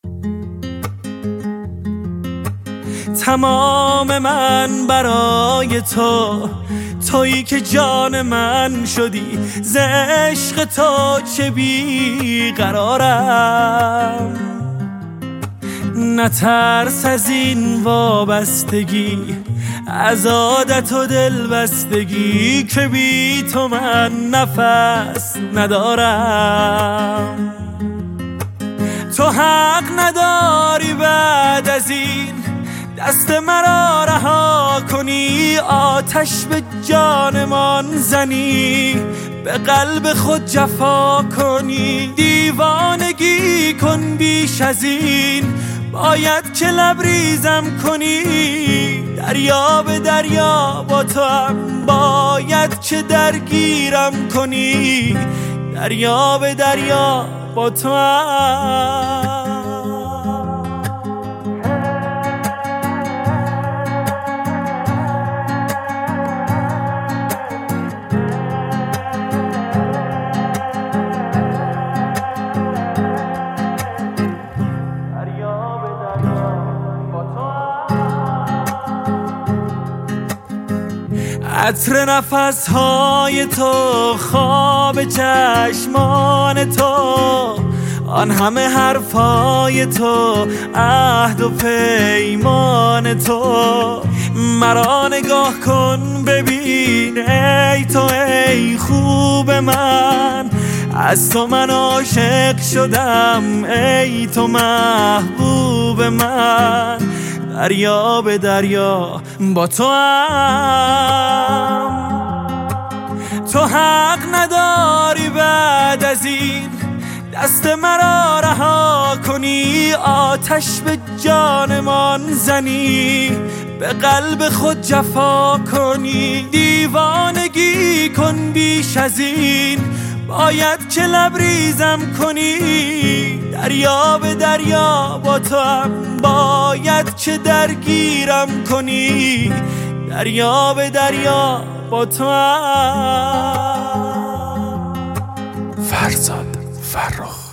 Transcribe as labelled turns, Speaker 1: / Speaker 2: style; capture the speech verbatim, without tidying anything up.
Speaker 1: تمام من برای تو، تویی که جان من شدی، ز عشق تو چه بی قرارم. نترس از این وابستگی، از عادت و دلبستگی، که بی تو من نفس ندارم. تو حق نداری بعد از این دست مرا رها کنی، آتش به جانمان زنی، به قلب خود جفا کنی. دیوانگی کن بیش از این، باید که لبریزم کنی. دریا به دریا با تو هم باید که درگیرم کنی. دریا به دریا با تو هم. عطر نفسهای تو، خواب چشمان تو، آن همه حرفای تو، عهد و پیمان تو. مرا نگاه کن ببین ای تو، ای خوب من، از تو من عاشق شدم، ای تو محبوب من. دریا به دریا با تو هم. تو حق نداری بعد از این دست مرا رها کنی، آتش به جانمان زنی، به قلب خود جفا کنی. دیوانگی کن بیش از این، باید که لبریزم کنی. دریا به دریا با تو هم باید که درگیرم کنی. دریا به دریا با تو هم.
Speaker 2: فرزاد فرخ.